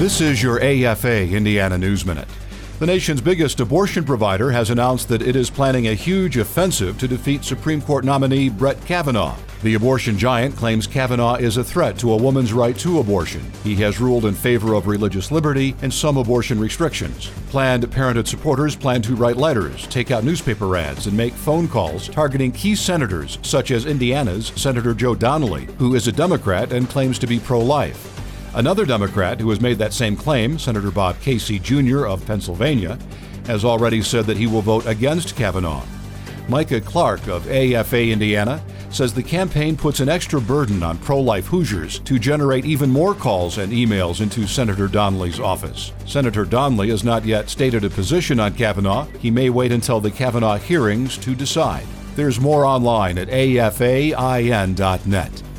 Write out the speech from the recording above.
This is your AFA Indiana News Minute. The nation's biggest abortion provider has announced that it is planning a huge offensive to defeat Supreme Court nominee Brett Kavanaugh. The abortion giant claims Kavanaugh is a threat to a woman's right to abortion. He has ruled in favor of religious liberty and some abortion restrictions. Planned Parenthood supporters plan to write letters, take out newspaper ads, and make phone calls targeting key senators such as Indiana's Senator Joe Donnelly, who is a Democrat and claims to be pro-life. Another Democrat who has made that same claim, Senator Bob Casey Jr. of Pennsylvania, has already said that he will vote against Kavanaugh. Micah Clark of AFA Indiana says the campaign puts an extra burden on pro-life Hoosiers to generate even more calls and emails into Senator Donnelly's office. Senator Donnelly has not yet stated a position on Kavanaugh. He may wait until the Kavanaugh hearings to decide. There's more online at afain.net.